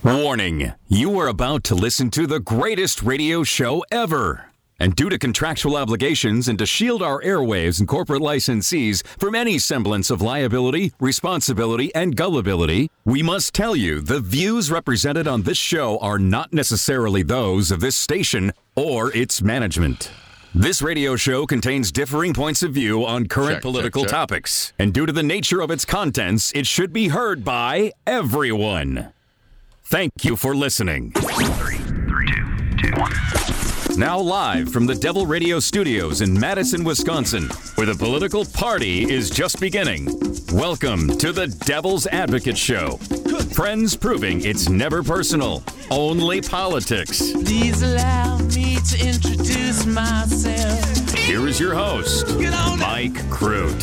Warning, you are about to listen to the greatest radio show ever. And due to contractual obligations and to shield our airwaves and corporate licensees from any semblance of liability, responsibility, and gullibility, we must tell you the views represented on this show are not necessarily those of this station or its management. This radio show contains differing points of view on current political topics. And due to the nature of its contents, it should be heard by everyone. Thank you for listening. 3, 2, 1. Now live from the Devil Radio Studios in Madison, Wisconsin, where the political party is just beginning. Welcome to the Devil's Advocate Show. Friends proving it's never personal, only politics. Please allow me to introduce myself. Here is your host, Mike Crute.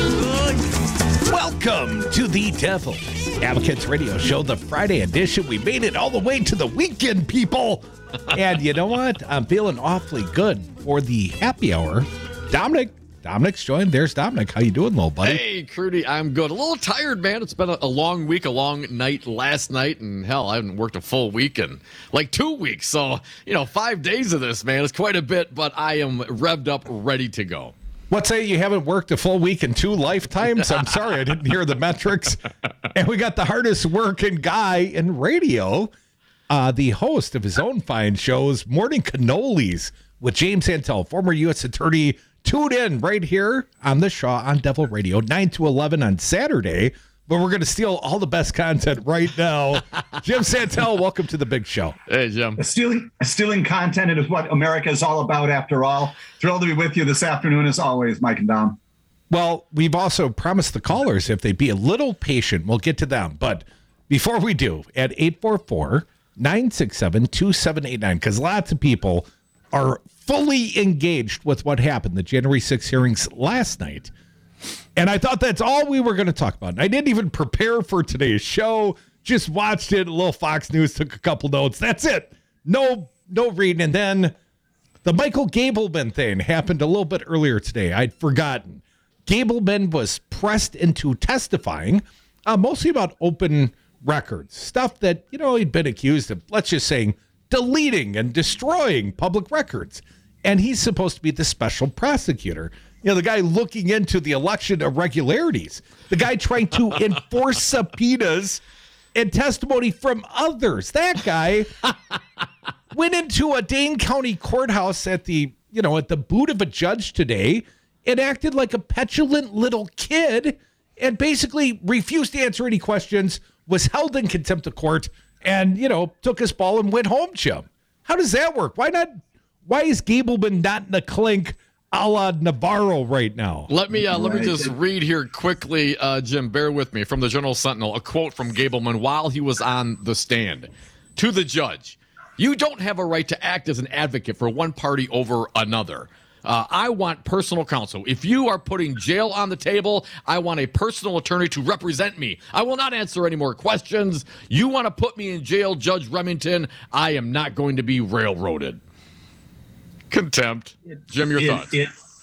Welcome to the Devil's Advocates Radio Show, the Friday edition. We made it all the way to the weekend, people. And you know what? I'm feeling awfully good for the happy hour. Dominic's joined. There's Dominic. How you doing, little buddy? Hey, Crudy, I'm good. A little tired, man. It's been a long week, a long night last night, and hell, I haven't worked a full week in like 2 weeks. So, 5 days of this, man, it's quite a bit, but I am revved up, ready to go. What say you haven't worked a full week in 2 lifetimes? I'm sorry, I didn't hear the metrics. And we got the hardest working guy in radio, the host of his own fine shows, Morning Cannolis with James Santel, former U.S. attorney. Tune in right here on the Shaw on Devil Radio, 9 to 11 on Saturday. But we're going to steal all the best content right now. Jim Santel, welcome to the big show. Hey, Jim. Stealing content is what America is all about, after all. Thrilled to be with you this afternoon, as always, Mike and Dom. Well, we've also promised the callers, if they'd be a little patient, we'll get to them. But before we do, at 844-967-2789, because lots of people are fully engaged with what happened, the January 6th hearings last night. And I thought that's all we were going to talk about. And I didn't even prepare for today's show. Just watched it. A little Fox News, took a couple notes. That's it. No reading. And then the Michael Gableman thing happened a little bit earlier today. I'd forgotten. Gableman was pressed into testifying, mostly about open records, stuff that, he'd been accused of, let's just say, deleting and destroying public records. And he's supposed to be the special prosecutor. The guy looking into the election irregularities, the guy trying to enforce subpoenas and testimony from others. That guy went into a Dane County courthouse at the boot of a judge today and acted like a petulant little kid and basically refused to answer any questions, was held in contempt of court, and, took his ball and went home, Jim. How does that work? Why is Gableman not in the clink a la Navarro right now? Let me just read here quickly, Jim, bear with me, from the Journal Sentinel, a quote from Gableman while he was on the stand. To the judge, "You don't have a right to act as an advocate for one party over another. I want personal counsel. If you are putting jail on the table, I want a personal attorney to represent me. I will not answer any more questions. You want to put me in jail, Judge Remington, I am not going to be railroaded." Contempt. Jim, your thoughts?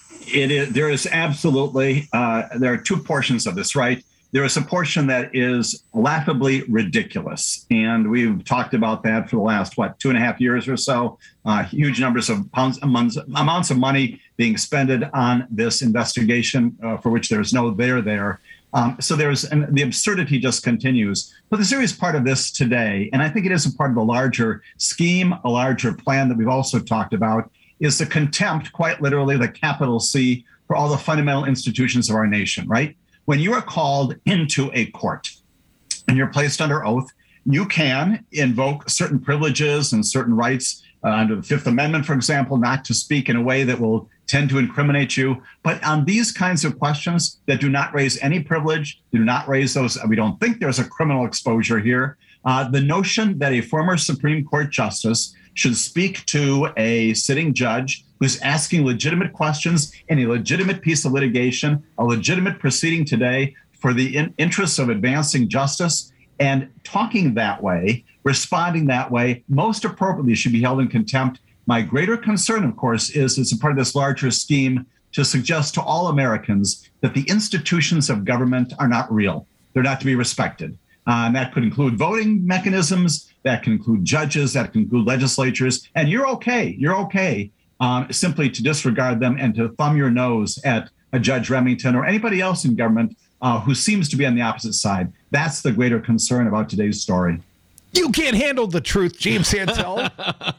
There is absolutely, there are two portions of this, right? There is a portion that is laughably ridiculous. And we've talked about that for the last, 2.5 years or so. Huge numbers of amounts of money being expended on this investigation for which there's no there. So the absurdity just continues. But the serious part of this today, and I think it is a part of the larger scheme, a larger plan that we've also talked about, is the contempt, quite literally the capital C, for all the fundamental institutions of our nation, right? When you are called into a court and you're placed under oath, you can invoke certain privileges and certain rights under the Fifth Amendment, for example, not to speak in a way that will tend to incriminate you. But on these kinds of questions that do not raise any privilege, do not raise those, we don't think there's a criminal exposure here. The notion that a former Supreme Court justice should speak to a sitting judge who's asking legitimate questions in a legitimate piece of litigation, a legitimate proceeding today for the interests of advancing justice, and talking that way, responding that way, most appropriately should be held in contempt. My greater concern, of course, is it's a part of this larger scheme to suggest to all Americans that the institutions of government are not real. They're not to be respected. And that could include voting mechanisms, that can include judges, that can include legislatures. And you're okay simply to disregard them and to thumb your nose at a Judge Remington or anybody else in government who seems to be on the opposite side. That's the greater concern about today's story. You can't handle the truth, James Santel.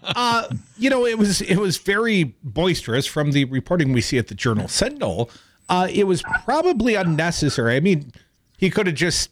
It was very boisterous from the reporting we see at the Journal Sentinel. It was probably unnecessary. I mean, he could have just.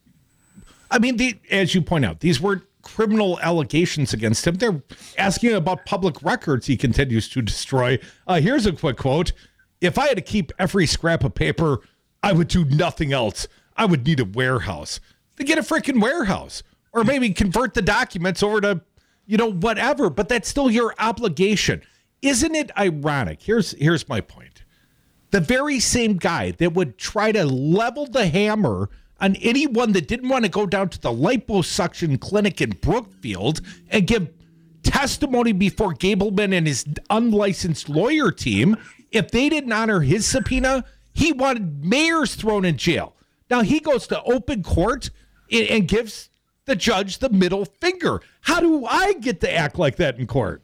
As you point out, these were criminal allegations against him. They're asking about public records he continues to destroy. Here's a quick quote. "If I had to keep every scrap of paper, I would do nothing else. I would need a warehouse." Then get a freaking warehouse. Or maybe convert the documents over to, whatever. But that's still your obligation. Isn't it ironic? Here's my point. The very same guy that would try to level the hammer on anyone that didn't want to go down to the liposuction clinic in Brookfield and give testimony before Gableman and his unlicensed lawyer team, if they didn't honor his subpoena, he wanted mayors thrown in jail. Now he goes to open court and gives the judge the middle finger. How do I get to act like that in court?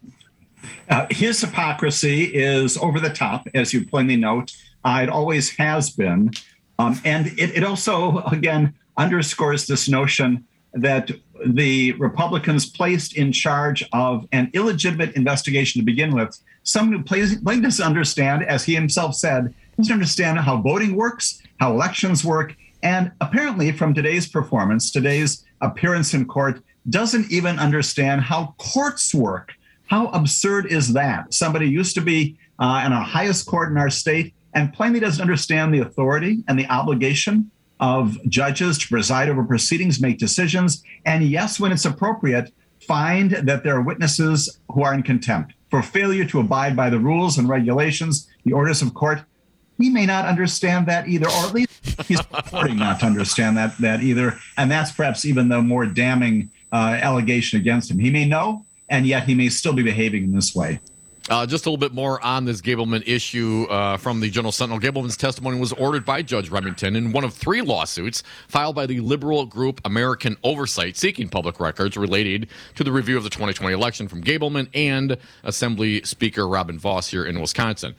His hypocrisy is over the top, as you plainly note. It always has been. And it also, again, underscores this notion that the Republicans placed in charge of an illegitimate investigation to begin with, someone who plainly doesn't understand, as he himself said, doesn't understand how voting works, how elections work, and apparently from today's performance, today's appearance in court, doesn't even understand how courts work. How absurd is that? Somebody used to be in our highest court in our state and plainly doesn't understand the authority and the obligation of judges to preside over proceedings, make decisions, and yes, when it's appropriate, find that there are witnesses who are in contempt for failure to abide by the rules and regulations, the orders of court. He may not understand that either, or at least he's purporting not to understand that either, and that's perhaps even the more damning allegation against him. He may know, and yet he may still be behaving in this way. Just a little bit more on this Gableman issue from the Journal Sentinel. Gableman's testimony was ordered by Judge Remington in one of 3 lawsuits filed by the liberal group American Oversight, seeking public records related to the review of the 2020 election from Gableman and Assembly Speaker Robin Vos here in Wisconsin.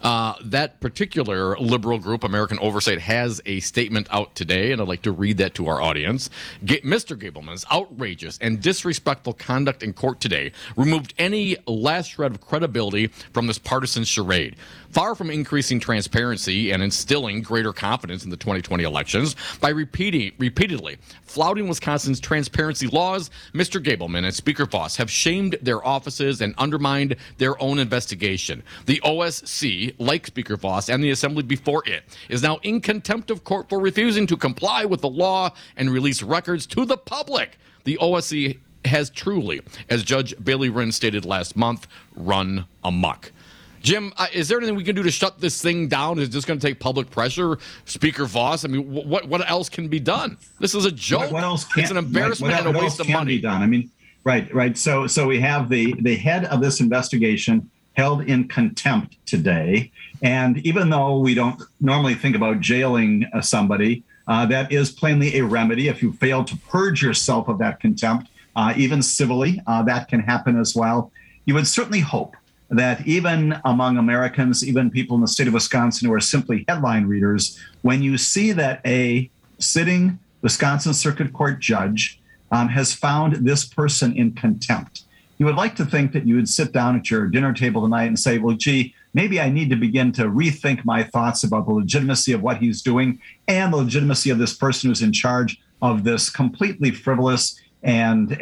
That particular liberal group, American Oversight, has a statement out today, and I'd like to read that to our audience. Mr. Gableman's outrageous and disrespectful conduct in court today removed any last shred of credibility from this partisan charade. Far from increasing transparency and instilling greater confidence in the 2020 elections by repeatedly flouting Wisconsin's transparency laws, Mr. Gableman and Speaker Vos have shamed their offices and undermined their own investigation. The OSC, like Speaker Vos and the Assembly before it, is now in contempt of court for refusing to comply with the law and release records to the public. The OSC has truly, as Judge Bailey Wren stated last month, run amok. Jim, is there anything we can do to shut this thing down? Is it just going to take public pressure? Speaker Vos, I mean, what else can be done? This is a joke. What else can, it's an embarrassment and a waste of money. Be done? I mean, right. So we have the head of this investigation held in contempt today. And even though we don't normally think about jailing somebody, that is plainly a remedy. If you fail to purge yourself of that contempt, even civilly, that can happen as well. You would certainly hope that even among Americans, even people in the state of Wisconsin who are simply headline readers, when you see that a sitting Wisconsin Circuit Court judge has found this person in contempt, you would like to think that you would sit down at your dinner table tonight and say, well, gee, maybe I need to begin to rethink my thoughts about the legitimacy of what he's doing and the legitimacy of this person who's in charge of this completely frivolous and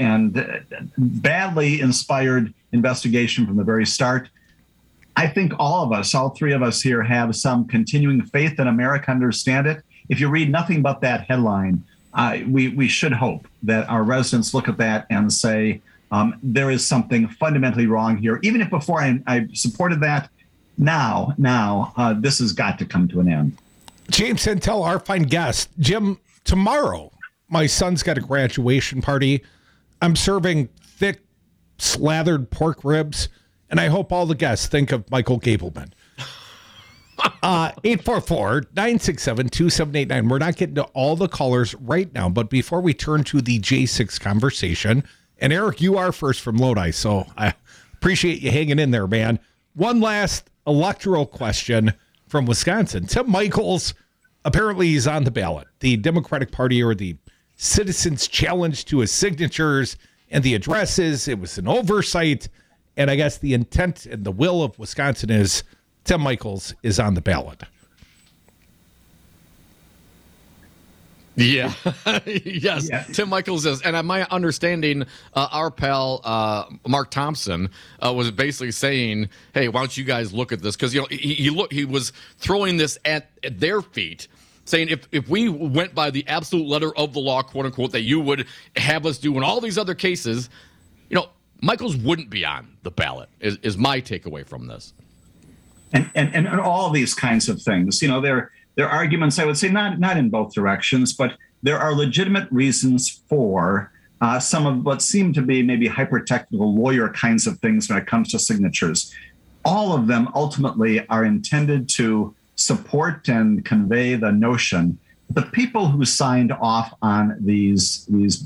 badly inspired investigation from the very start. I think all of us, all 3 of us here, have some continuing faith in America, understand it. If you read nothing but that headline, we should hope that our residents look at that and say, there is something fundamentally wrong here. Even if before I supported that, now this has got to come to an end. James Santel, our fine guest. Jim, tomorrow, my son's got a graduation party. I'm serving thick, slathered pork ribs, and I hope all the guests think of Michael Gableman. 844-967-2789. We're not getting to all the callers right now, but before we turn to the J6 conversation, and Eric, you are first from Lodi, so I appreciate you hanging in there, man. One last electoral question from Wisconsin. Tim Michels, apparently he's on the ballot. The Democratic Party or the Citizens Challenge to his signatures and the addresses. It was an oversight. And I guess the intent and the will of Wisconsin is Tim Michels is on the ballot. Yeah. Yes. Yeah. Tim Michels is. And my understanding, our pal, Mark Thompson, was basically saying, hey, why don't you guys look at this? Because, he was throwing this at their feet, saying if we went by the absolute letter of the law, quote unquote, that you would have us do in all these other cases, Michels wouldn't be on the ballot, is my takeaway from this. And all these kinds of things, there are arguments, I would say, not in both directions, but there are legitimate reasons for some of what seem to be maybe hyper-technical lawyer kinds of things when it comes to signatures. All of them ultimately are intended to support and convey the notion that the people who signed off on these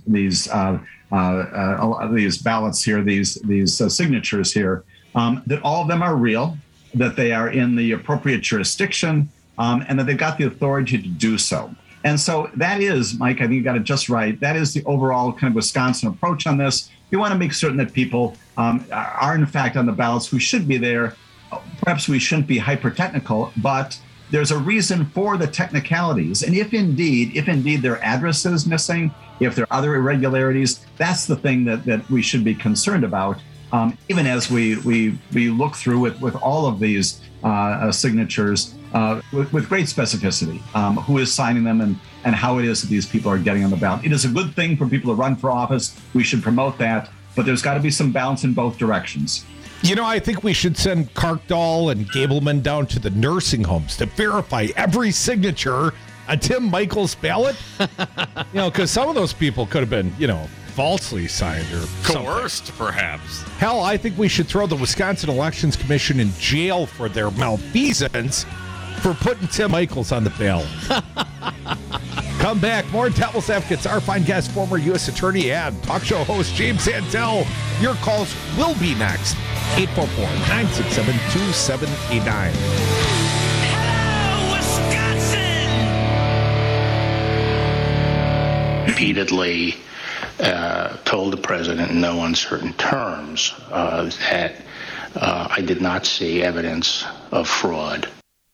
ballots here, these signatures here, that all of them are real, that they are in the appropriate jurisdiction, and that they've got the authority to do so. And so that is, Mike, I think you got it just right. That is the overall kind of Wisconsin approach on this. We want to make certain that people are in fact on the ballots who should be there. Perhaps we shouldn't be hyper-technical, but there's a reason for the technicalities. And if indeed their address is missing, if there are other irregularities, that's the thing that we should be concerned about, even as we look through with all of these signatures with great specificity, who is signing them and how it is that these people are getting on the ballot. It is a good thing for people to run for office. We should promote that, but there's got to be some balance in both directions. I think we should send Karkdahl and Gableman down to the nursing homes to verify every signature on Tim Michels' ballot. Because some of those people could have been, falsely signed or coerced, perhaps. Hell, I think we should throw the Wisconsin Elections Commission in jail for their malfeasance for putting Tim Michels on the ballot. Come back. More Devil's Advocates. Our fine guest, former U.S. Attorney and talk show host James Santel. Your calls will be next. 844-967-2789. Hello, Wisconsin! Repeatedly told the president in no uncertain terms that I did not see evidence of fraud.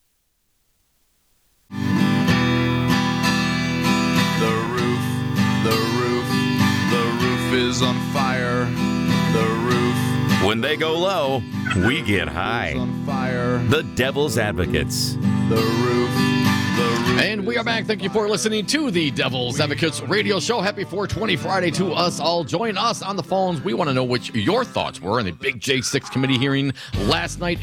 The roof is on fire. The roof. When they go low, we get high. On fire. The Devil's Advocates. The roof. And we are back. Thank you for listening to the Devil's Advocates radio show. Happy 420 Friday to us all. Join us on the phones. We want to know what your thoughts were in the big J6 committee hearing last night.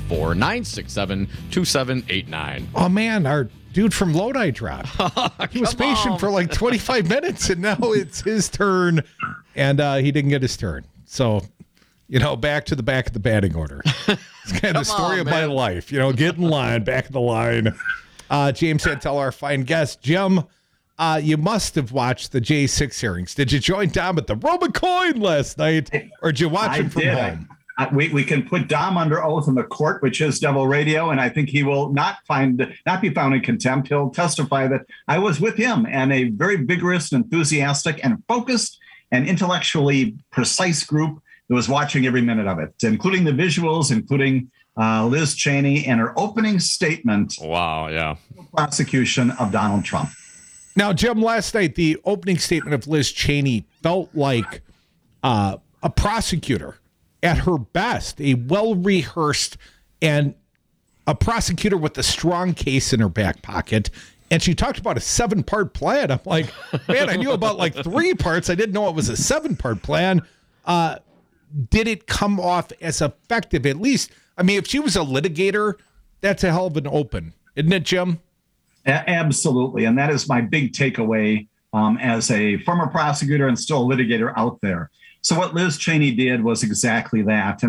844-967-2789. Oh, man, our dude from Lodi dropped. He was patient for like 25 minutes, and now it's his turn, and he didn't get his turn. So, back to the back of the batting order. It's kind of the story of my life. Get in line, back of the line. James Santel, our fine guest. Jim, you must have watched the J6 hearings. Did you join Dom at the Robocoin last night, or did you watch it from home? We can put Dom under oath in the court, which is Devil Radio, and I think he will not be found in contempt. He'll testify that I was with him and a very vigorous, enthusiastic, and focused and intellectually precise group that was watching every minute of it, including the visuals, including Liz Cheney and her opening statement. Wow, yeah. Prosecution of Donald Trump. Now, Jim, last night, the opening statement of Liz Cheney felt like a prosecutor at her best, a well-rehearsed and a prosecutor with a strong case in her back pocket. And she talked about a 7-part plan. I'm like, man, I knew about like 3 parts. I didn't know it was a 7-part plan. Did it come off as effective? At least, I mean, if she was a litigator, that's a hell of an open, isn't it, Jim? Absolutely. And that is my big takeaway as a former prosecutor and still a litigator out there. So what Liz Cheney did was exactly that. And I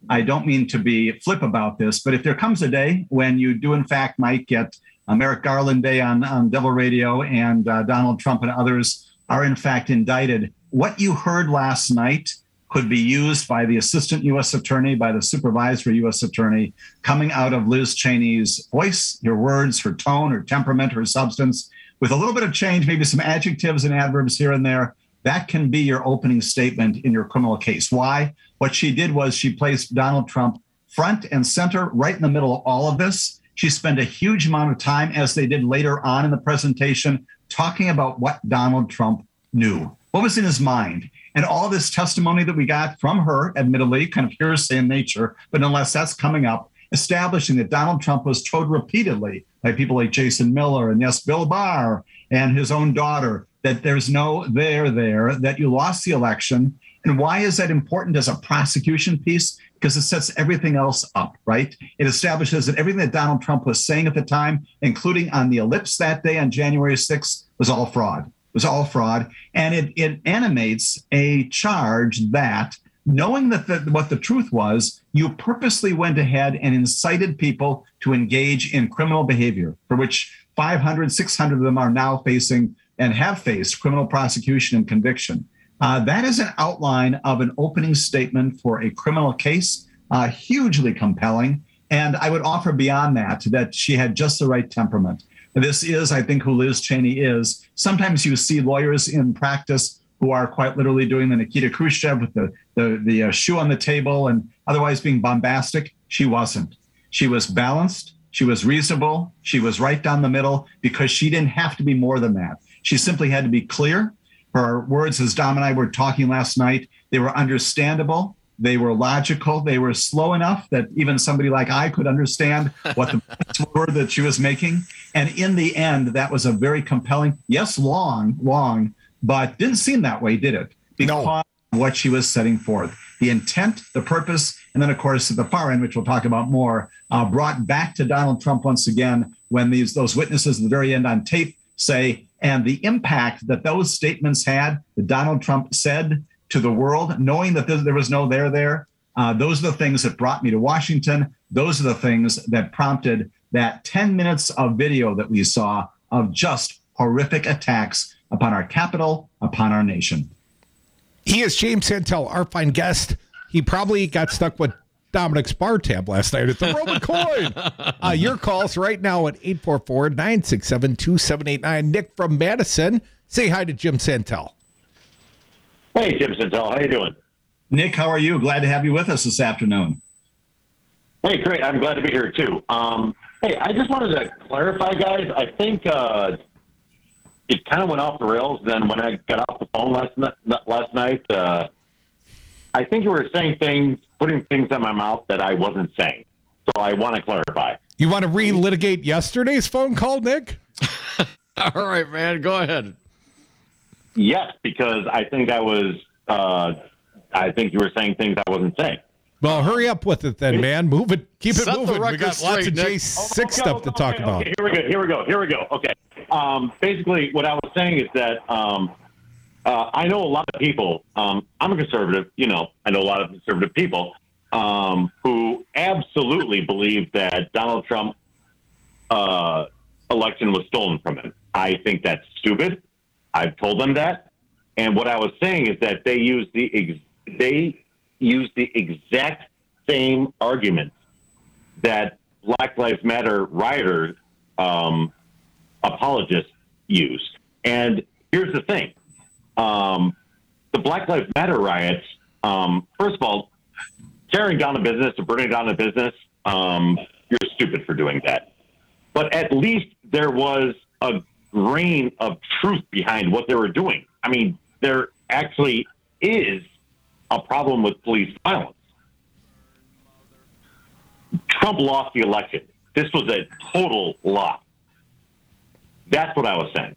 I don't mean to be flip about this, but if there comes a day when you do, in fact, might get Merrick Garland Day on Devil Radio and Donald Trump and others are, in fact, indicted, what you heard last night could be used by the assistant U.S. attorney, by the supervisory U.S. attorney, coming out of Liz Cheney's voice, her words, her tone, her temperament, her substance, with a little bit of change, maybe some adjectives and adverbs here and there. That can be your opening statement in your criminal case. Why? What she did was she placed Donald Trump front and center, right in the middle of all of this. She spent a huge amount of time, as they did later on in the presentation, talking about what Donald Trump knew, what was in his mind. And all this testimony that we got from her, admittedly, kind of hearsay in nature, but nonetheless, that's coming up, establishing that Donald Trump was told repeatedly by people like Jason Miller and, yes, Bill Barr and his own daughter, that there's no there, that you lost the election. And why is that important as a prosecution piece? Because it sets everything else up, right? It establishes that everything that Donald Trump was saying at the time, including on the ellipse that day on January 6th, was all fraud. Was all fraud. And it animates a charge that, knowing that what the truth was, you purposely went ahead and incited people to engage in criminal behavior, for which 500, 600 of them are now facing and have faced criminal prosecution and conviction. That is an outline of an opening statement for a criminal case, hugely compelling. And I would offer beyond that she had just the right temperament. This is, I think, who Liz Cheney is. Sometimes you see lawyers in practice who are quite literally doing the Nikita Khrushchev with the shoe on the table and otherwise being bombastic. She wasn't. She was balanced. She was reasonable. She was right down the middle because she didn't have to be more than that. She simply had to be clear. Her words, as Dom and I were talking last night, they were understandable. They were logical. They were slow enough that even somebody like I could understand what the points were that she was making. And in the end, that was a very compelling, yes, long, but didn't seem that way, did it? Because of what she was setting forth. The intent, the purpose, and then, of course, at the far end, which we'll talk about more, brought back to Donald Trump once again when those witnesses at the very end on tape say, and the impact that those statements had, that Donald Trump said to the world, knowing that there was no there, those are the things that brought me to Washington. Those are the things that prompted that 10 minutes of video that we saw of just horrific attacks upon our Capitol, upon our nation. He is James Santel, our fine guest. He probably got stuck with Dominic's bar tab last night at the Roman Coin. Your calls right now at 844-967-2789. Nick from Madison. Say hi to Jim Santel. Hey, Jim Santel. How you doing? Nick, how are you? Glad to have you with us this afternoon. Hey, great. I'm glad to be here, too. Hey, I just wanted to clarify, guys. I think it kind of went off the rails then when I got off the phone last night. I think you were saying things, putting things in my mouth that I wasn't saying. So I want to clarify. You want to relitigate yesterday's phone call, Nick? All right, man. Go ahead. Yes, because I think I think you were saying things I wasn't saying. Well, hurry up with it then, man. Move it. Keep it Set the moving. We record got lots of straight, Nick. J6 stuff to talk about. Okay, here we go. Okay. Basically, what I was saying is that I know a lot of people. I'm a conservative. I know a lot of conservative people who absolutely believe that Donald Trump election was stolen from him. I think that's stupid. I've told them that. And what I was saying is that they use the exact same arguments that Black Lives Matter rioters apologists used. And here's the thing. The Black Lives Matter riots, first of all, tearing down a business or burning down a business, you're stupid for doing that. But at least there was a grain of truth behind what they were doing. I mean, there actually is a problem with police violence. Trump lost the election. This was a total loss. That's what I was saying.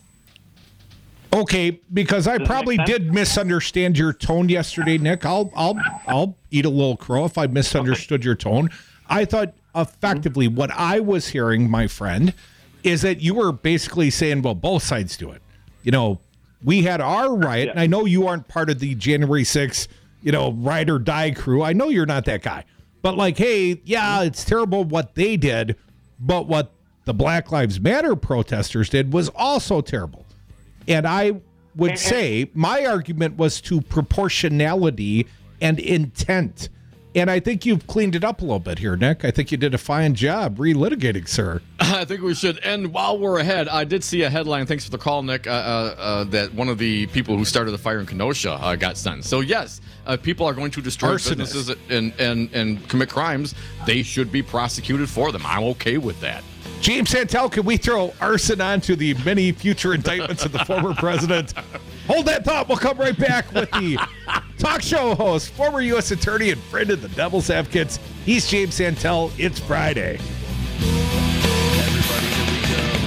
Okay, because I probably did misunderstand your tone yesterday, Nick. I'll eat a little crow if I misunderstood your tone. I thought effectively what I was hearing, my friend, is that you were basically saying, well, both sides do it. We had our riot, and I know you aren't part of the January 6th, ride or die crew. I know you're not that guy. But like, hey, yeah, it's terrible what they did, but what the Black Lives Matter protesters did was also terrible. And I would say my argument was to proportionality and intent. And I think you've cleaned it up a little bit here, Nick. I think you did a fine job relitigating, sir. I think we should. And while we're ahead, I did see a headline, thanks for the call, Nick, that one of the people who started the fire in Kenosha got sentenced. So, yes, people are going to destroy businesses and commit crimes. They should be prosecuted for them. I'm okay with that. James Santel, can we throw arson onto the many future indictments of the former president? Hold that thought. We'll come right back with the talk show host, former U.S. attorney and friend of the Devil's Advocates. He's James Santel. It's Friday. Everybody, here we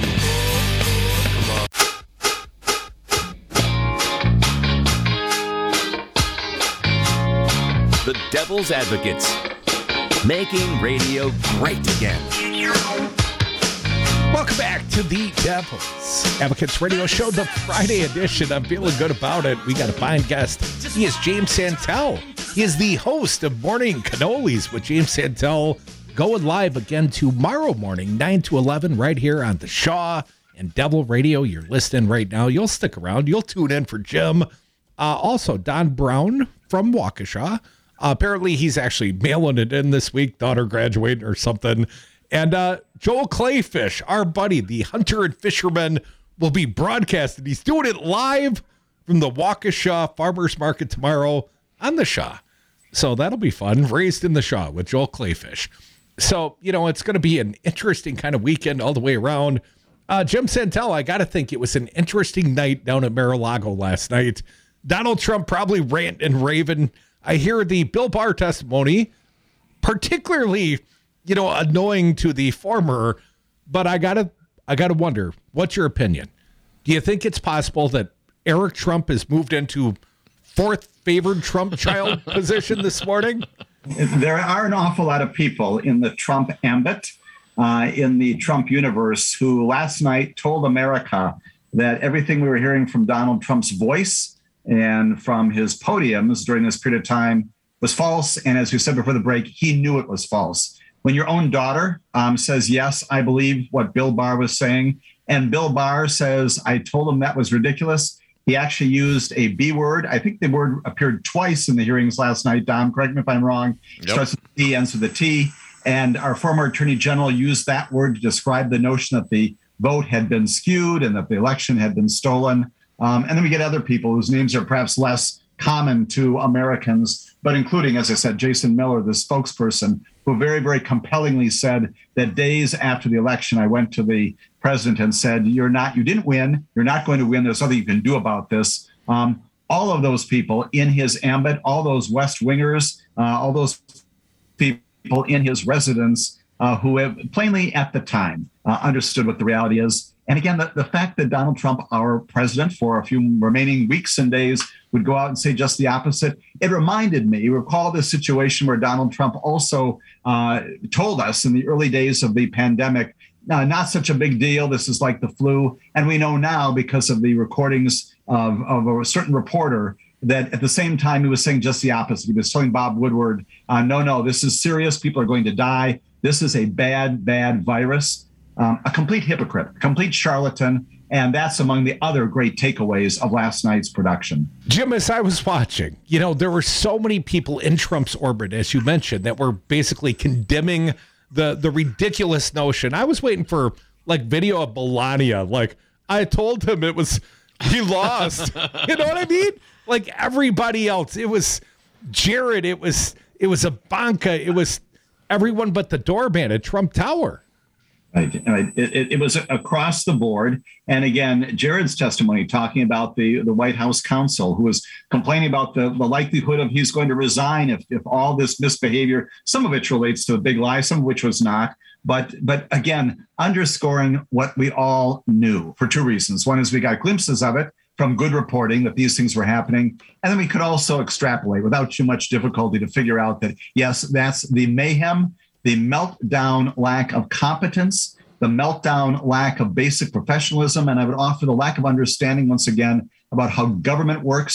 go. Come on. The Devil's Advocates, making radio great again. Welcome back to the Devil's Advocates Radio Show, the Friday edition. I'm feeling good about it. We got a fine guest. He is James Santel. He is the host of Morning Cannolis with James Santel, going live again tomorrow morning, 9 to 11, right here on the Shaw and Devil Radio. You're listening right now. You'll stick around. You'll tune in for Jim. Also, Don Brown from Waukesha. Apparently, he's actually mailing it in this week, daughter graduating or something. And Joel Clayfish, our buddy, the hunter and fisherman, will be broadcasted. He's doing it live from the Waukesha Farmers Market tomorrow on the Shaw. So that'll be fun. Raised in the Shaw with Joel Clayfish. So, it's going to be an interesting kind of weekend all the way around. Jim Santel, I got to think it was an interesting night down at Mar-a-Lago last night. Donald Trump probably rant and raving. I hear the Bill Barr testimony, particularly annoying to the former, but I gotta wonder, what's your opinion? Do you think it's possible that Eric Trump has moved into fourth favored Trump child position this morning? There are an awful lot of people in the Trump ambit, in the Trump universe, who last night told America that everything we were hearing from Donald Trump's voice and from his podiums during this period of time was false. And as we said before the break, he knew it was false. When your own daughter says, yes, I believe what Bill Barr was saying, and Bill Barr says, I told him that was ridiculous. He actually used a B word. I think the word appeared twice in the hearings last night. Dom, correct me if I'm wrong. Yep. Starts with the T, ends with the T. And our former attorney general used that word to describe the notion that the vote had been skewed and that the election had been stolen. And then we get other people whose names are perhaps less common to Americans, but including, as I said, Jason Miller, the spokesperson, who very, very compellingly said that days after the election, I went to the president and said, you didn't win. You're not going to win. There's nothing you can do about this. All of those people in his ambit, all those West Wingers, all those people in his residence who have plainly at the time understood what the reality is. And again, the fact that Donald Trump, our president, for a few remaining weeks and days, would go out and say just the opposite, it reminded me, recall this situation where Donald Trump also told us in the early days of the pandemic, not such a big deal, this is like the flu. And we know now, because of the recordings of a certain reporter, that at the same time he was saying just the opposite. He was telling Bob Woodward, no, this is serious, people are going to die, this is a bad, bad virus. A complete hypocrite, a complete charlatan, and that's among the other great takeaways of last night's production. Jim, as I was watching, there were so many people in Trump's orbit, as you mentioned, that were basically condemning the ridiculous notion. I was waiting for video of Melania. I told him he lost. You know what I mean? Everybody else. It was Jared. It was Ivanka. It was everyone but the doorman at Trump Tower. Right. It was across the board. And again, Jared's testimony talking about the White House counsel who was complaining about the likelihood of he's going to resign if all this misbehavior, some of which relates to a big lie, some of which was not. But again, underscoring what we all knew for two reasons. One is we got glimpses of it from good reporting that these things were happening. And then we could also extrapolate without too much difficulty to figure out that, yes, that's the mayhem, the meltdown lack of competence, the meltdown lack of basic professionalism, and I would offer the lack of understanding, once again, about how government works,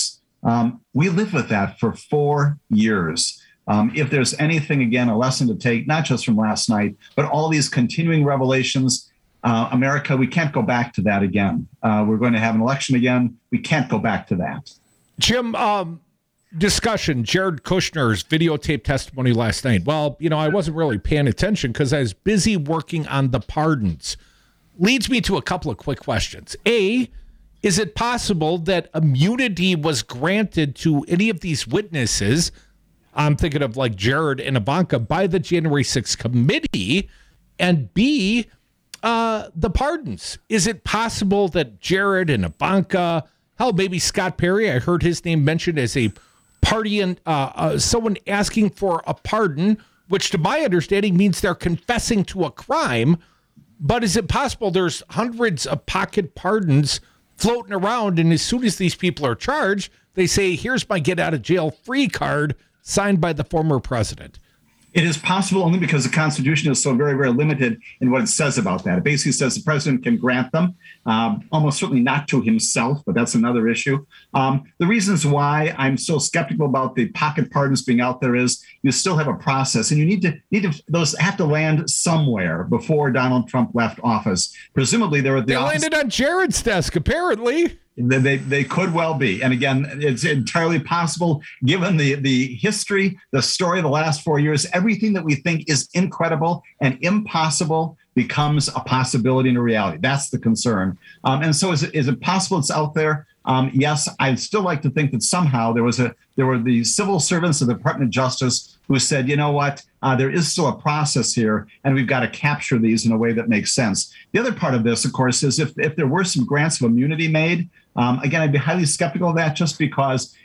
We lived with that for 4 years. If there's anything, again, a lesson to take, not just from last night, but all these continuing revelations, America, we can't go back to that again. We're going to have an election again. We can't go back to that. Jim, discussion, Jared Kushner's videotape testimony last night. Well, I wasn't really paying attention because I was busy working on the pardons. Leads me to a couple of quick questions. A, is it possible that immunity was granted to any of these witnesses? I'm thinking of like Jared and Ivanka by the January 6th committee. And B, the pardons. Is it possible that Jared and Ivanka, hell, maybe Scott Perry, I heard his name mentioned as a party and someone asking for a pardon, which to my understanding means they're confessing to a crime. But is it possible there's hundreds of pocket pardons floating around, and as soon as these people are charged, they say, here's my get out of jail free card signed by the former president? It is possible only because the Constitution is so very, very limited in what it says about that. It basically says the president can grant them, almost certainly not to himself, but that's another issue. The reasons why I'm so skeptical about the pocket pardons being out there is you still have a process, and you need to those have to land somewhere before Donald Trump left office. Presumably, they landed on Jared's desk, apparently. They could well be. And again, it's entirely possible, given the history, the story of the last 4 years, everything that we think is incredible and impossible becomes a possibility and a reality. That's the concern. And so is it possible it's out there? Yes, I'd still like to think that somehow there were the civil servants of the Department of Justice who said, you know what, there is still a process here, and we've got to capture these in a way that makes sense. The other part of this, of course, is if there were some grants of immunity made, again, I'd be highly skeptical of that just because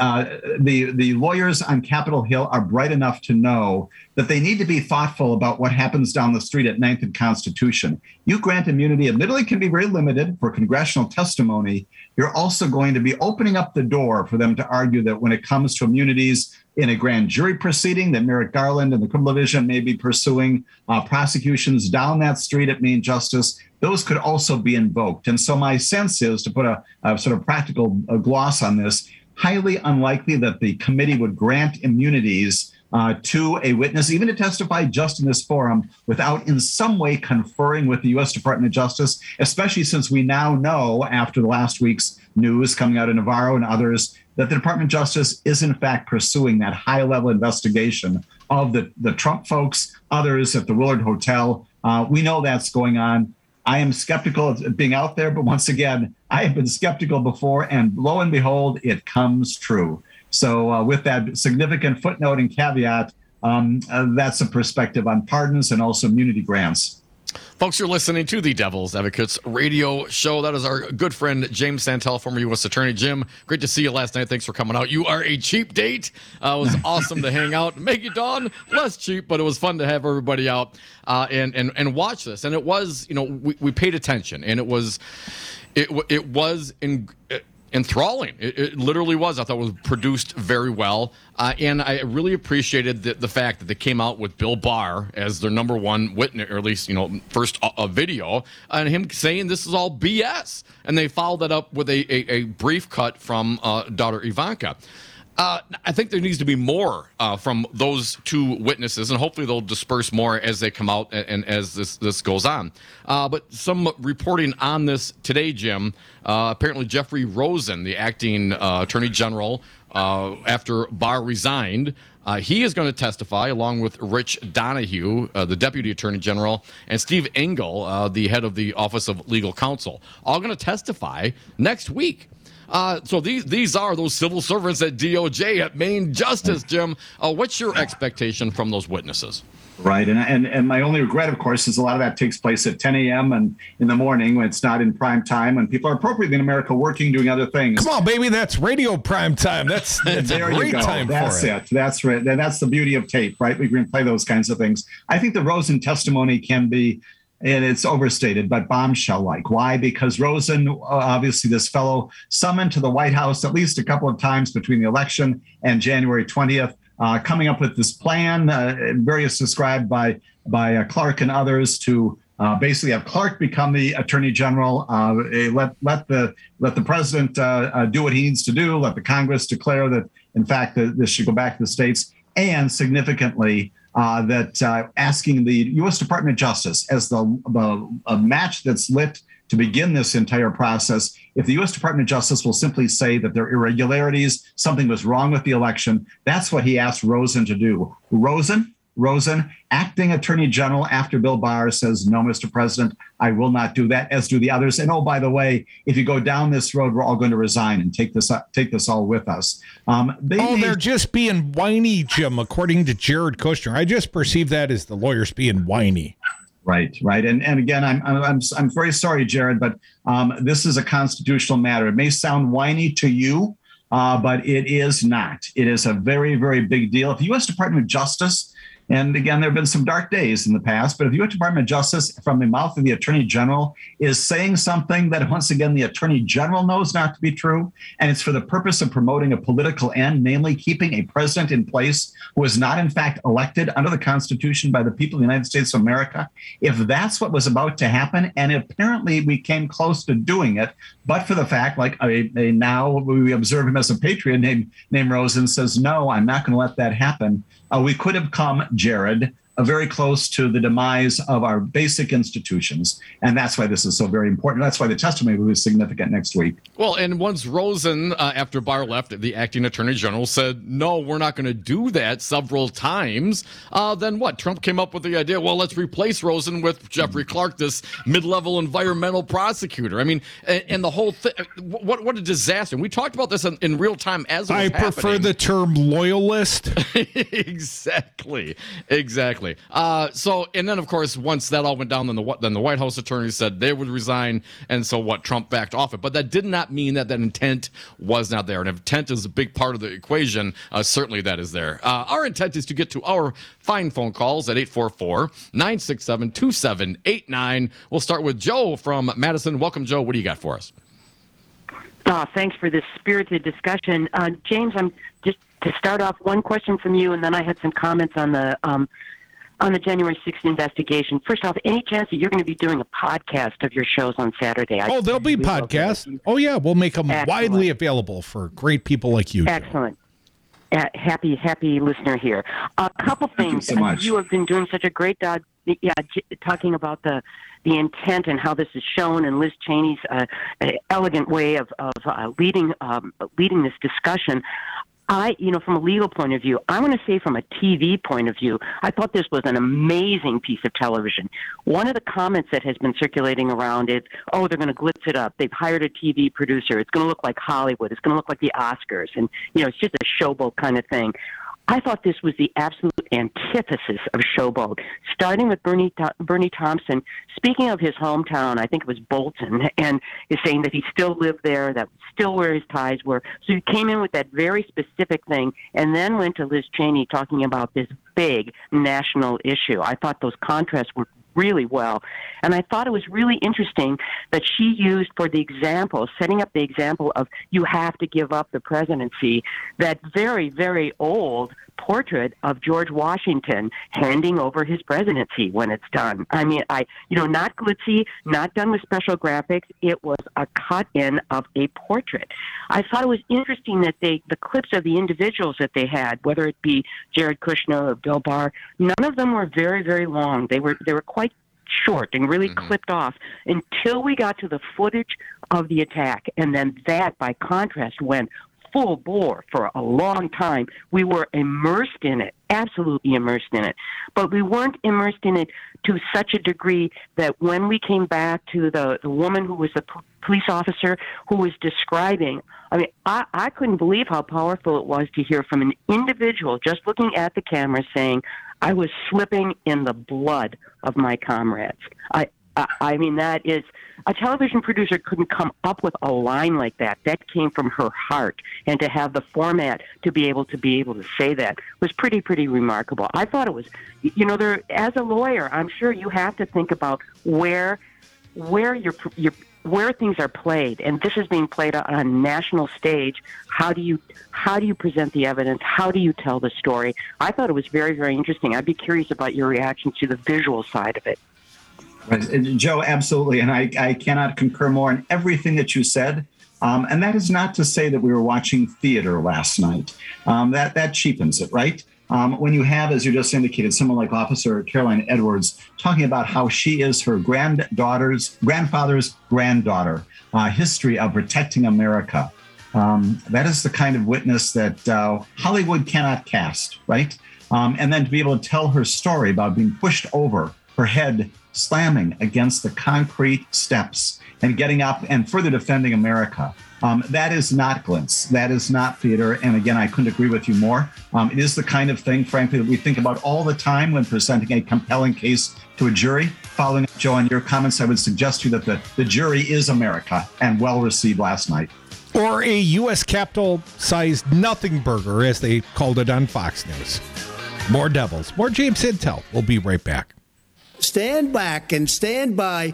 the lawyers on Capitol Hill are bright enough to know that they need to be thoughtful about what happens down the street at 9th and Constitution. You grant immunity, admittedly can be very limited for congressional testimony. You're also going to be opening up the door for them to argue that when it comes to immunities in a grand jury proceeding, that Merrick Garland and the criminal division may be pursuing prosecutions down that street at Main Justice, those could also be invoked. And so my sense is, to put a sort of practical gloss on this, highly unlikely that the committee would grant immunities to a witness, even to testify just in this forum, without in some way conferring with the U.S. Department of Justice, especially since we now know, after the last week's news coming out of Navarro and others, that the Department of Justice is in fact pursuing that high-level investigation of the Trump folks, others at the Willard Hotel. We know that's going on. I am skeptical of it being out there, but once again, I have been skeptical before, and lo and behold, it comes true. So with that significant footnote and caveat, that's a perspective on pardons and also immunity grants. Folks, you're listening to the Devil's Advocates radio show. That is our good friend, James Santel, former U.S. Attorney. Jim, great to see you last night. Thanks for coming out. You are a cheap date. It was awesome to hang out. Maggie Dawn, less cheap, but it was fun to have everybody out and watch this. And it was, we paid attention, and it was enthralling. It literally was. I thought it was produced very well. And I really appreciated the fact that they came out with Bill Barr as their number one witness, or at least, first video, and him saying this is all BS. And they followed that up with a brief cut from daughter Ivanka. I think there needs to be more from those two witnesses, and hopefully they'll disperse more as they come out and as this goes on. But some reporting on this today, Jim. Apparently Jeffrey Rosen, the acting attorney general, after Barr resigned, he is going to testify along with Rich Donahue, the deputy attorney general, and Steve Engel, the head of the Office of Legal Counsel, all going to testify next week. So these are those civil servants at DOJ at Main Justice, Jim. What's your expectation from those witnesses? Right. And my only regret, of course, is a lot of that takes place at 10 a.m. and in the morning when it's not in prime time, when people are appropriately in America working, doing other things. Come on, baby. That's radio prime time. That's a great time that's for it. That's right. That's the beauty of tape, right? We can play those kinds of things. I think the Rosen testimony can be, and it's overstated, but bombshell-like. Why? Because Rosen, obviously this fellow, summoned to the White House at least a couple of times between the election and January 20th, coming up with this plan, various described by Clark and others, to basically have Clark become the Attorney General. Let the president do what he needs to do. Let the Congress declare that, in fact, this should go back to the states. And significantly, that asking the U.S. Department of Justice as the match that's lit to begin this entire process. If the U.S. Department of Justice will simply say that there are irregularities, something was wrong with the election, that's what he asked Rosen to do. Rosen, acting Attorney General after Bill Barr, says, no, Mr. President, I will not do that, as do the others. And, oh, by the way, if you go down this road, we're all going to resign and take this all with us. They're just being whiny, Jim, according to Jared Kushner. I just perceive that as the lawyers being whiny. Right. And again, I'm very sorry, Jared, but this is a constitutional matter. It may sound whiny to you, but it is not. It is a very, very big deal. If the U.S. Department of Justice, and again, there have been some dark days in the past, but if the U.S. Department of Justice, from the mouth of the Attorney General, is saying something that, once again, the Attorney General knows not to be true, and it's for the purpose of promoting a political end, namely keeping a president in place who is not, in fact, elected under the Constitution by the people of the United States of America, if that's what was about to happen, and apparently we came close to doing it, but for the fact, like now we observe him as a patriot named Rosen says, no, I'm not going to let that happen. We could have come, Jared, very close to the demise of our basic institutions. And that's why this is so very important. That's why the testimony will be significant next week. Well, and once Rosen, after Barr left, the acting Attorney General said, no, we're not going to do that several times. Then what? Trump came up with the idea, well, let's replace Rosen with Jeffrey Clark, this mid-level environmental prosecutor. I mean, and the whole thing, what a disaster. And we talked about this in real time as it was happening. I prefer the term loyalist. Exactly. So, and then, of course, once that all went down, then the White House attorney said they would resign. And so what? Trump backed off it. But that did not mean that intent was not there. And if intent is a big part of the equation, certainly that is there. Our intent is to get to our fine phone calls at 844-967-2789. We'll start with Joe from Madison. Welcome, Joe. What do you got for us? Thanks for this spirited discussion. James, I'm just to start off, one question from you, and then I had some comments on the January 6th investigation. First off, any chance that you're going to be doing a podcast of your shows on Saturday? There'll be podcasts. Oh, yeah, we'll make them widely available for great people like you. Excellent. Happy listener here. A couple things. Thank you so much. You have been doing such a great job, talking about the intent and how this is shown, and Liz Cheney's elegant way of leading this discussion. From a legal point of view, I want to say from a TV point of view, I thought this was an amazing piece of television. One of the comments that has been circulating around is, they're going to glitz it up. They've hired a TV producer. It's going to look like Hollywood. It's going to look like the Oscars. And, it's just a showboat kind of thing. I thought this was the absolute antithesis of showboat, starting with Bernie Thompson, speaking of his hometown, I think it was Bolton, and is saying that he still lived there, that still where his ties were. So he came in with that very specific thing and then went to Liz Cheney talking about this big national issue. I thought those contrasts were really well. And I thought it was really interesting that she used for the example, setting up the example of you have to give up the presidency, that very, very old portrait of George Washington handing over his presidency when it's done. I mean, not glitzy, not done with special graphics. It was a cut in of a portrait. I thought it was interesting that the clips of the individuals that they had, whether it be Jared Kushner or Bill Barr, none of them were very, very long. They were quite short and really clipped off until we got to the footage of the attack. And then that, by contrast, went full bore for a long time. We were immersed in it, absolutely immersed in it. But we weren't immersed in it to such a degree that when we came back to the woman who was the police officer who was describing, I couldn't believe how powerful it was to hear from an individual just looking at the camera saying, I was slipping in the blood of my comrades. I mean, that is, a television producer couldn't come up with a line like that. That came from her heart. And to have the format to be able to say that was pretty remarkable. I thought it was, there, as a lawyer, I'm sure you have to think about where things are played, and this is being played on a national stage. How do you present the evidence? How do you tell the story? I thought it was very, very interesting. I'd be curious about your reaction to the visual side of it. Right. Joe, absolutely. And I cannot concur more in everything that you said. And that is not to say that we were watching theater last night. That cheapens it, right? When you have, as you just indicated, someone like Officer Caroline Edwards talking about how she is her grandfather's granddaughter, history of protecting America. That is the kind of witness that Hollywood cannot cast, right? And then to be able to tell her story about being pushed over, her head slamming against the concrete steps and getting up and further defending America. That is not glints. That is not theater. And again, I couldn't agree with you more. It is the kind of thing, frankly, that we think about all the time when presenting a compelling case to a jury. Following up, Joe, on your comments, I would suggest to you that the jury is America and well received last night. Or a U.S. Capitol-sized nothing burger, as they called it on Fox News. More Devils. More James Intel. We'll be right back. Stand back and stand by.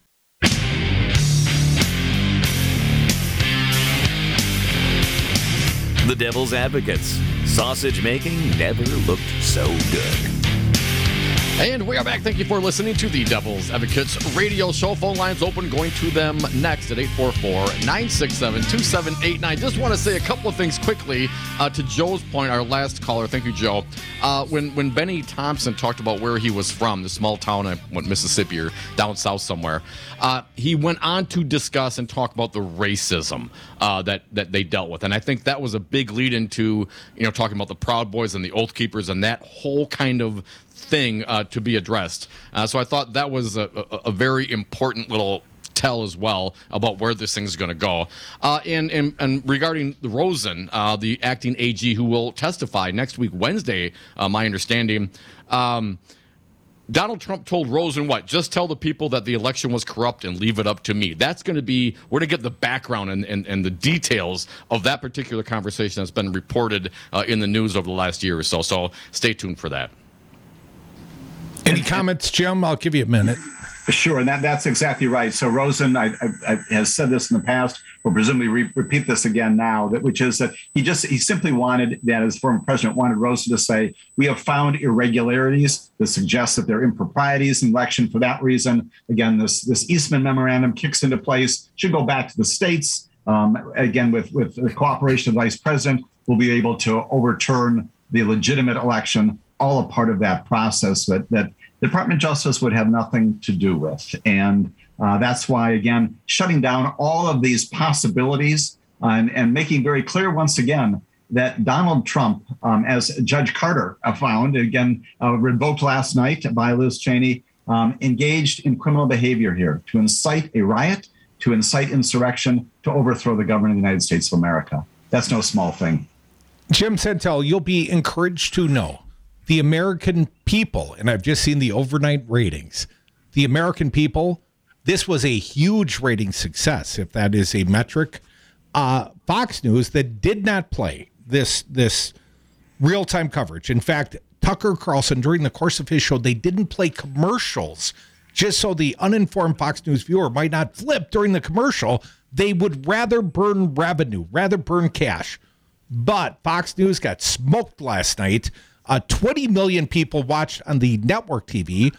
The Devil's Advocates. Sausage making never looked so good. And we are back. Thank you for listening to the Devil's Advocates radio show. Phone lines open. Going to them next at 844-967-2789. Just want to say a couple of things quickly to Joe's point, our last caller. Thank you, Joe. When Benny Thompson talked about where he was from, the small town in Mississippi or down south somewhere, he went on to discuss and talk about the racism that they dealt with. And I think that was a big lead into, talking about the Proud Boys and the Oath Keepers and that whole kind of thing to be addressed. So I thought that was a very important little tell as well about where this thing's going to go. And regarding the Rosen, the acting AG who will testify next week, Wednesday, my understanding, Donald Trump told Rosen what? Just tell the people that the election was corrupt and leave it up to me. That's going to be, we're going to get the background and the details of that particular conversation that's been reported in the news over the last year or so. So stay tuned for that. Any comments, Jim? I'll give you a minute. Sure, and that's exactly right. So Rosen I has said this in the past, will presumably repeat this again now, which is that he simply wanted, that as former president wanted Rosen to say, we have found irregularities that suggest that there are improprieties in the election. For that reason, again, this Eastman memorandum kicks into place, should go back to the states. Again, with the cooperation of the vice president, we'll be able to overturn the legitimate election, all a part of that process that the Department of Justice would have nothing to do with. And that's why, again, shutting down all of these possibilities and making very clear once again that Donald Trump, as Judge Carter found, again, revoked last night by Liz Cheney, engaged in criminal behavior here to incite a riot, to incite insurrection, to overthrow the government of the United States of America. That's no small thing. Jim Sentel, you'll be encouraged to know the American people, and I've just seen the overnight ratings, the American people, this was a huge rating success, if that is a metric. Fox News that did not play this real-time coverage. In fact, Tucker Carlson, during the course of his show, they didn't play commercials just so the uninformed Fox News viewer might not flip during the commercial. They would rather burn revenue, rather burn cash. But Fox News got smoked last night. 20 million people watched on the network TV.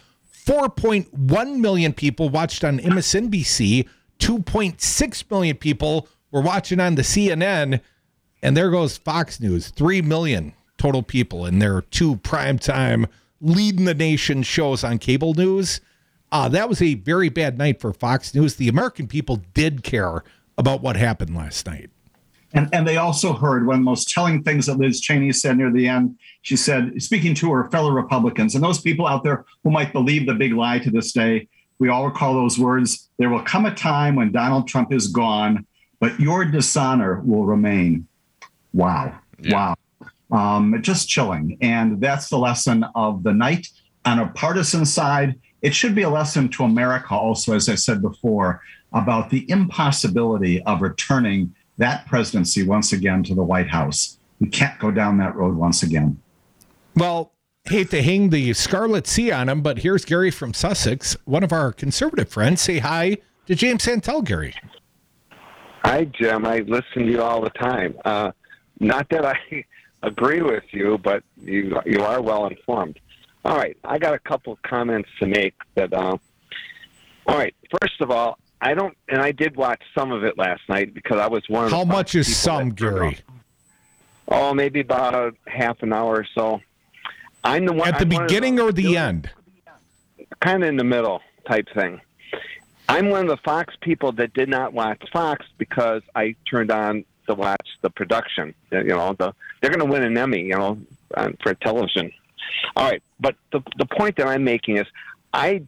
4.1 million people watched on MSNBC. 2.6 million people were watching on the CNN. And there goes Fox News. 3 million total people in their two primetime leading the nation shows on cable news. That was a very bad night for Fox News. The American people did care about what happened last night. And they also heard one of the most telling things that Liz Cheney said near the end. She said, speaking to her fellow Republicans and those people out there who might believe the big lie to this day, we all recall those words, there will come a time when Donald Trump is gone, but your dishonor will remain. Wow. Yeah. Wow. Just chilling. And that's the lesson of the night. On a partisan side, it should be a lesson to America also, as I said before, about the impossibility of returning that presidency once again to the White House. We can't go down that road once again. Well, hate to hang the Scarlet C on him, but here's Gary from Sussex, one of our conservative friends. Say hi to James Santel, Gary. Hi, Jim. I listen to you all the time. Not that I agree with you, but you are well informed. All right, I got a couple of comments to make that All right. First of all, I did watch some of it last night because I was one of the. How much is some, Gary? Oh, maybe about half an hour or so. I'm the one at the beginning or the end. Kind of in the middle type thing. I'm one of the Fox people that did not watch Fox because I turned on to watch the production. You know, they're going to win an Emmy, for television. All right, but the point that I'm making is I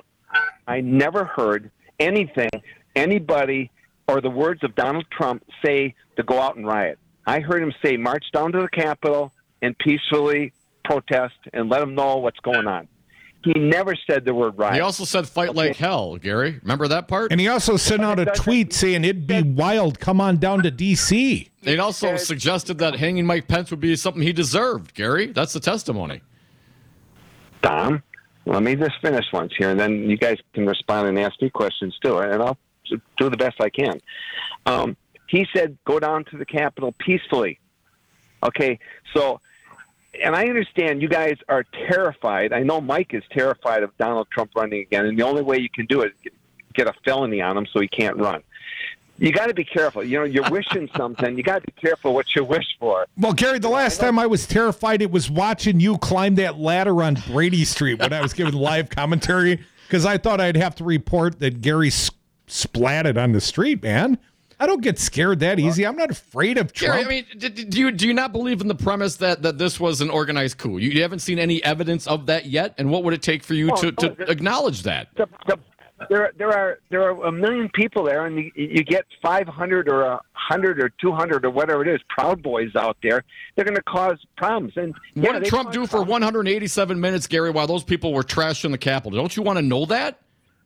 never heard anybody, or the words of Donald Trump say to go out and riot. I heard him say march down to the Capitol and peacefully protest and let them know what's going on. He never said the word riot. He also said fight like hell, Gary. Remember that part? And he also sent out a tweet saying it'd be wild. Come on down to D.C. It also suggested that hanging Mike Pence would be something he deserved, Gary. That's the testimony. Tom, let me just finish once here, and then you guys can respond and ask me questions too, and I'll do the best I can. He said go down to the Capitol peacefully. Okay, so... And I understand you guys are terrified. I know Mike is terrified of Donald Trump running again, and the only way you can do it is get a felony on him so he can't run. You got to be careful. You're wishing something. You got to be careful what you wish for. Well, Gary, the last time I was terrified, it was watching you climb that ladder on Brady Street when I was giving live commentary because I thought I'd have to report that Gary splatted on the street, man. I don't get scared that easy. I'm not afraid of Trump. Gary, I mean, do you not believe in the premise that this was an organized coup? You haven't seen any evidence of that yet, and what would it take for you to acknowledge that? There are a million people there, and you get 500 or 100 or 200 or whatever it is, Proud Boys out there. They're going to cause problems. And what did Trump do for 187 minutes, Gary, while those people were trashing the Capitol? Don't you want to know that?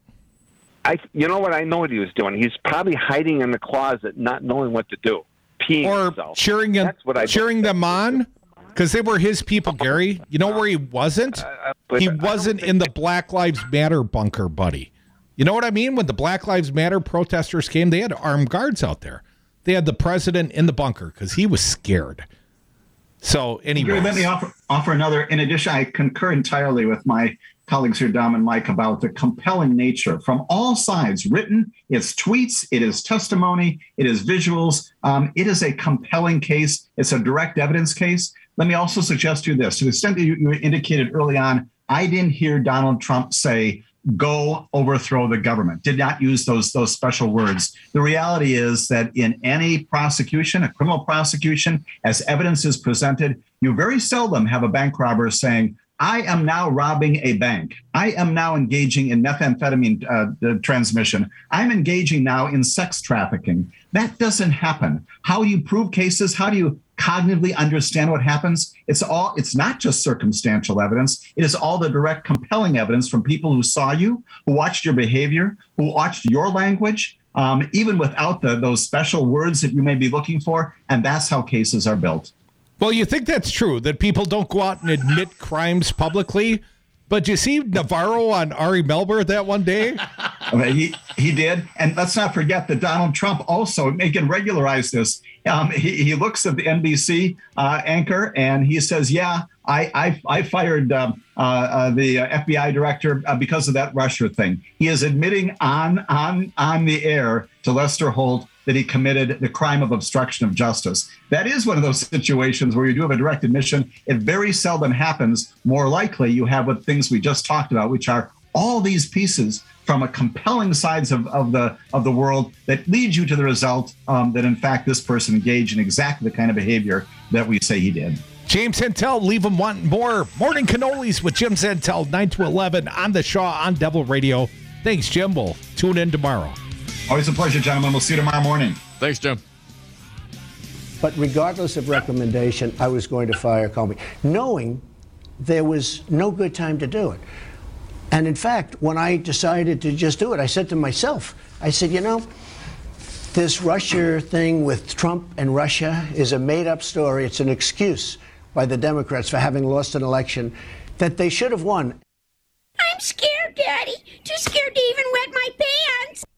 You know what? I know what he was doing. He's probably hiding in the closet, not knowing what to do, peeing or himself. cheering them on, because they were his people. Gary, you know where he wasn't? He wasn't in the Black Lives Matter bunker, buddy. You know what I mean? When the Black Lives Matter protesters came, they had armed guards out there. They had the president in the bunker because he was scared. So anyway, let me offer another. In addition, I concur entirely with my colleagues here, Dom and Mike, about the compelling nature from all sides. Written, it's tweets, it is testimony, it is visuals. It is a compelling case. It's a direct evidence case. Let me also suggest to you this. To the extent that you indicated early on, I didn't hear Donald Trump say, go overthrow the government. Did not use those special words. The reality is that in any prosecution, a criminal prosecution, as evidence is presented, you very seldom have a bank robber saying, I am now robbing a bank. I am now engaging in methamphetamine transmission. I'm engaging now in sex trafficking. That doesn't happen. How do you prove cases? How do you cognitively understand what happens? It's not just circumstantial evidence. It is all the direct, compelling evidence from people who saw you, who watched your behavior, who watched your language, even without those special words that you may be looking for. And that's how cases are built. Well, you think that's true, that people don't go out and admit crimes publicly? But you see Navarro on Ari Melber that one day? He did. And let's not forget that Donald Trump also, can regularize this. He looks at the NBC anchor and he says, yeah, I fired the FBI director because of that Russia thing. He is admitting on the air to Lester Holt that he committed the crime of obstruction of justice. That is one of those situations where you do have a direct admission. It very seldom happens. More likely, you have what things we just talked about, which are all these pieces from a compelling sides of the world that leads you to the result that, in fact, this person engaged in exactly the kind of behavior that we say he did. James Santel, leave them wanting more. Morning Cannolis with Jim Santel, 9 to 11 on the Shaw on Devil Radio. Thanks, Jim. We'll tune in tomorrow. Always a pleasure, gentlemen. We'll see you tomorrow morning. Thanks, Jim. But regardless of recommendation, I was going to fire Comey, knowing there was no good time to do it. And in fact, when I decided to just do it, I said to myself, I said, this Russia thing with Trump and Russia is a made-up story. It's an excuse by the Democrats for having lost an election that they should have won. I'm scared, Daddy. Too scared to even wet my pants.